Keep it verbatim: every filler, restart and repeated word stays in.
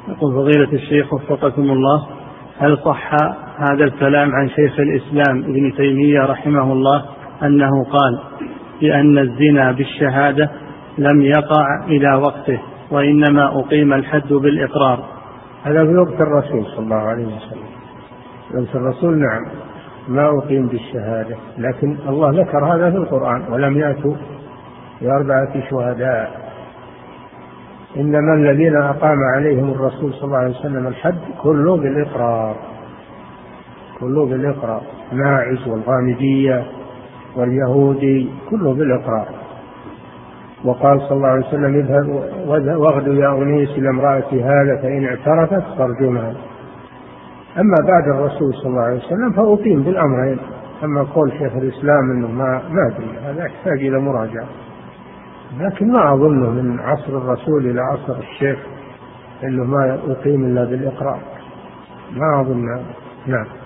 يقول فضيلة الشيخ وفقكم الله، هل صح هذا الكلام عن شيخ الإسلام ابن تيمية رحمه الله أنه قال بأن الزنا بالشهادة لم يقع إلى وقته وإنما أقيم الحد بالإقرار؟ هذا في وقت الرسول صلى الله عليه وسلم، وقت الرسول نعم ما أقيم بالشهادة، لكن الله ذكر هذا في القرآن ولم يأتوا بأربعة شهداء، إنما الذين أقام عليهم الرسول صلى الله عليه وسلم الحد كله بالإقرار، كله بالإقرار، ماعز والغامدية واليهودي كله بالإقرار. وقال صلى الله عليه وسلم اذهب واغدوا يا أنيس لامرأة هذا فإن اعترفت فارجمها. أما بعد الرسول صلى الله عليه وسلم فأقيم بالأمرين. أما قول شيخ الإسلام أنه ما ما أدري، هذا يحتاج إلى مراجعة، لكن ما أظنه من عصر الرسول إلى عصر الشيخ أنه ما أقيم إلا بالإقرار، ما أظن. نعم.